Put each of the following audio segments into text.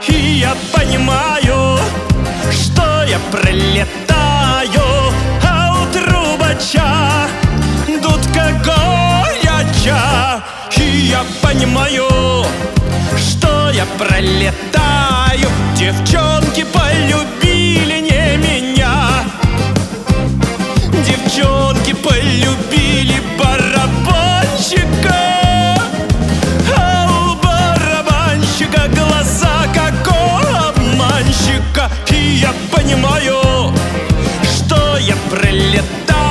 И я понимаю, что я пролетаю, а у трубача дудка горяча. И я понимаю, что я пролетаю. Девчонки полюбили не меня, девчонки полюбили барабанщика. А у барабанщика глаза, как у обманщика. И я понимаю, что я пролетаю,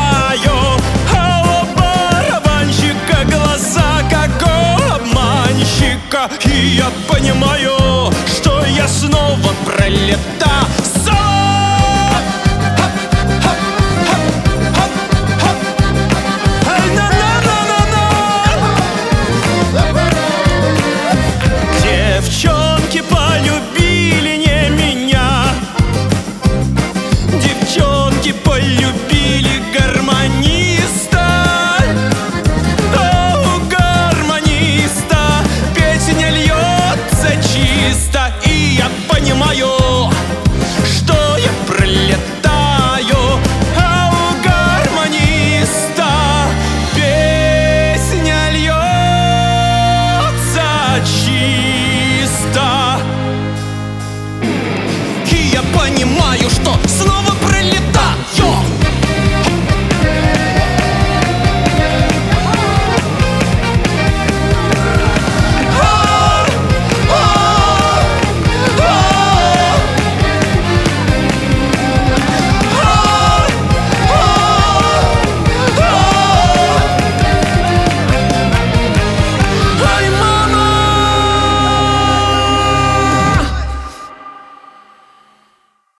а у барабанщика глаза, как у обманщика. И я понимаю, что я снова пролетаю.